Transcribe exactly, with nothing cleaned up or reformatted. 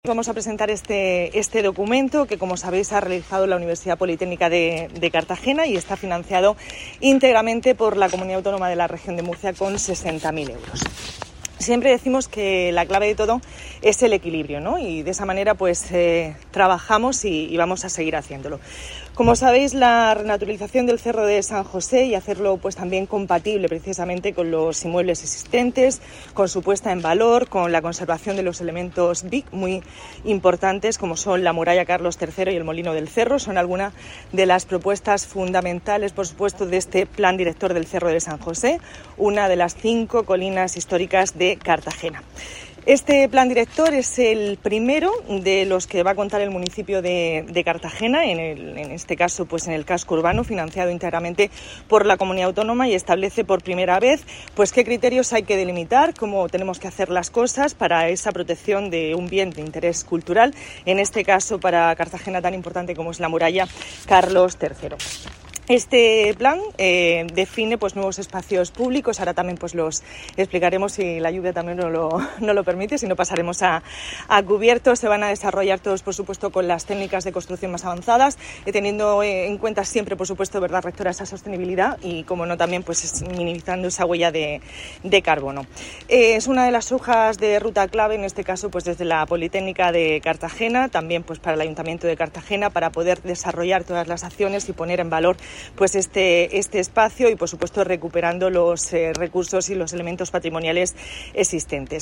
Vamos a presentar este, este documento que, como sabéis, ha realizado la Universidad Politécnica de, de Cartagena y está financiado íntegramente por la Comunidad Autónoma de la Región de Murcia con sesenta mil euros. Siempre decimos que la clave de todo es el equilibrio, ¿no? Y de esa manera pues eh, trabajamos y, y vamos a seguir haciéndolo. Como sabéis, la renaturalización del Cerro de San José y hacerlo pues también compatible precisamente con los inmuebles existentes, con su puesta en valor, con la conservación de los elementos B I C muy importantes como son la muralla Carlos tercero y el Molino del Cerro, son algunas de las propuestas fundamentales, por supuesto, de este plan director del Cerro de San José, una de las cinco colinas históricas de Cartagena. Este plan director es el primero de los que va a contar el municipio de, de Cartagena, en, el, en este caso pues en el casco urbano, financiado íntegramente por la comunidad autónoma, y establece por primera vez pues qué criterios hay que delimitar, cómo tenemos que hacer las cosas para esa protección de un bien de interés cultural, en este caso para Cartagena tan importante como es la muralla Carlos tercero. Este plan eh, define pues nuevos espacios públicos, ahora también pues los explicaremos si la lluvia también no lo, no lo permite, si no pasaremos a, a cubierto. Se van a desarrollar todos, por supuesto, con las técnicas de construcción más avanzadas, eh, teniendo eh, en cuenta siempre, por supuesto, verdad rectora, esa sostenibilidad y, como no, también pues minimizando esa huella de, de carbono. Eh, es una de las hojas de ruta clave, en este caso pues desde la Politécnica de Cartagena, también pues para el Ayuntamiento de Cartagena, para poder desarrollar todas las acciones y poner en valor pues este, este espacio y, por supuesto, recuperando los eh, recursos y los elementos patrimoniales existentes.